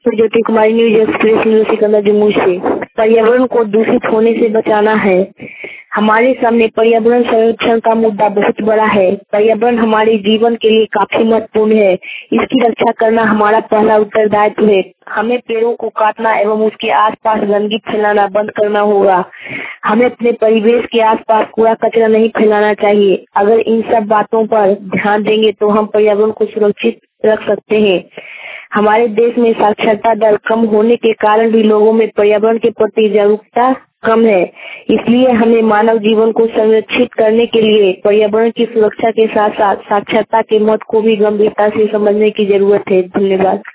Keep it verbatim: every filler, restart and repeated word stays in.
ज्योति Kumari, news express, news Sikandar Jammu से। पर्यावरण को दूषित होने से बचाना है। हमारे सामने पर्यावरण संरक्षण का मुद्दा बहुत बड़ा है। पर्यावरण हमारे जीवन के लिए काफी महत्वपूर्ण है। इसकी रक्षा करना हमारा पहला उत्तरदायित्व है। हमें पेड़ों को काटना एवं उसके आसपास गंदगी फैलाना बंद करना होगा। हमें अपने परिवेश के आसपास कूड़ा कचरा नहीं फैलाना चाहिए। अगर इन सब बातों पर ध्यान देंगे तो हम पर्यावरण को सुरक्षित रख सकते हैं। हमारे देश में साक्षरता दर कम होने के कारण भी लोगों में पर्यावरण के प्रति जागरूकता कम है। इसलिए हमें मानव जीवन को संरक्षित करने के लिए पर्यावरण की सुरक्षा के साथ साथ साक्षरता के महत्व को भी गंभीरता से समझने की जरूरत है। धन्यवाद।